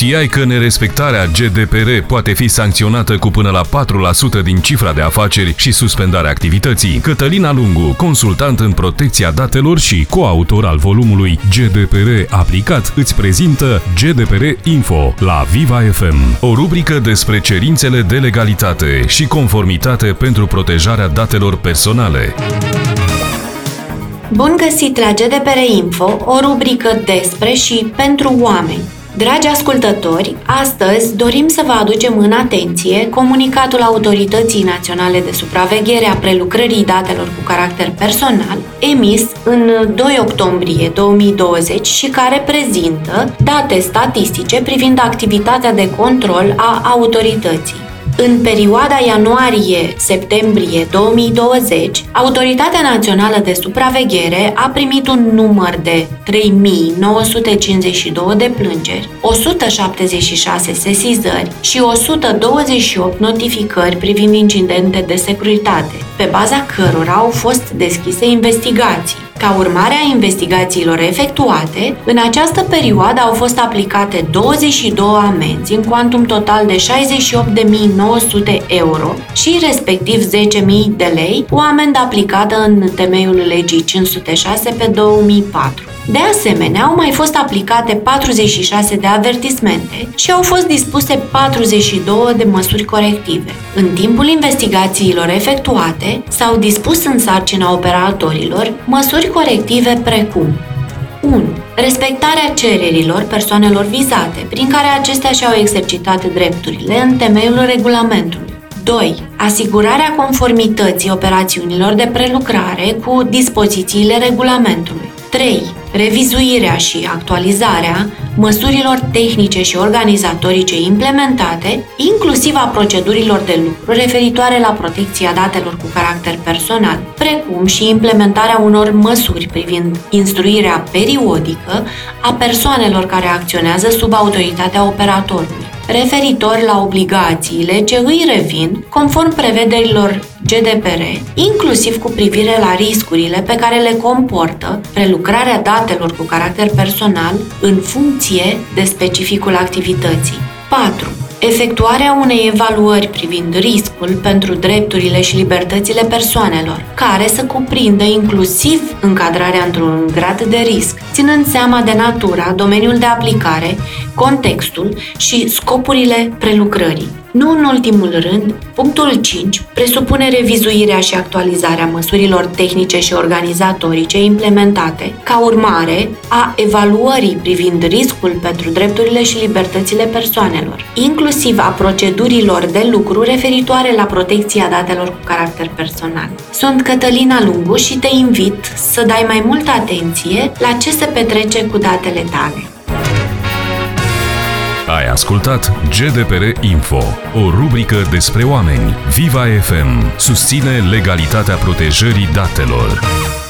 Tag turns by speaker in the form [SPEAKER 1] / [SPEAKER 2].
[SPEAKER 1] Știai că nerespectarea GDPR poate fi sancționată cu până la 4% din cifra de afaceri și suspendarea activității? Cătălina Lungu, consultant în protecția datelor și coautor al volumului GDPR aplicat, îți prezintă GDPR Info la Viva FM, o rubrică despre cerințele de legalitate și conformitate pentru protejarea datelor personale.
[SPEAKER 2] Bun găsit la GDPR Info, o rubrică despre și pentru oameni. Dragi ascultători, astăzi dorim să vă aducem în atenție comunicatul Autorității Naționale de Supraveghere a Prelucrării Datelor cu caracter personal, emis în 2 octombrie 2020 și care prezintă date statistice privind activitatea de control a autorității. În perioada ianuarie-septembrie 2020, Autoritatea Națională de Supraveghere a primit un număr de 3.952 de plângeri, 176 sesizări și 128 notificări privind incidente de securitate, pe baza cărora au fost deschise investigații. Ca urmare a investigațiilor efectuate, în această perioadă au fost aplicate 22 amenzi în cuantum total de 68.900 euro și respectiv 10.000 de lei, o amendă aplicată în temeiul legii 506 pe 2004. De asemenea, au mai fost aplicate 46 de avertismente și au fost dispuse 42 de măsuri corective. În timpul investigațiilor efectuate, s-au dispus în sarcina operatorilor măsuri corective precum 1. Respectarea cererilor persoanelor vizate, prin care acestea și-au exercitat drepturile în temeiul regulamentului. 2. Asigurarea conformității operațiunilor de prelucrare cu dispozițiile regulamentului. 3. Revizuirea și actualizarea măsurilor tehnice și organizatorice implementate, inclusiv a procedurilor de lucru referitoare la protecția datelor cu caracter personal, precum și implementarea unor măsuri privind instruirea periodică a persoanelor care acționează sub autoritatea operatorului, referitor la obligațiile ce îi revin conform prevederilor GDPR, inclusiv cu privire la riscurile pe care le comportă prelucrarea datelor cu caracter personal în funcție de specificul activității. 4. Efectuarea unei evaluări privind riscul pentru drepturile și libertățile persoanelor, care să cuprindă inclusiv încadrarea într-un grad de risc, ținând seama de natura, domeniul de aplicare, contextul și scopurile prelucrării. Nu în ultimul rând, punctul 5 presupune revizuirea și actualizarea măsurilor tehnice și organizatorice implementate ca urmare a evaluării privind riscul pentru drepturile și libertățile persoanelor, inclusiv a procedurilor de lucru referitoare la protecția datelor cu caracter personal. Sunt Cătălina Lungu și te invit să dai mai multă atenție la ce se petrece cu datele tale.
[SPEAKER 1] Ai ascultat GDPR Info, o rubrică despre oameni. Viva FM susține legalitatea protejării datelor.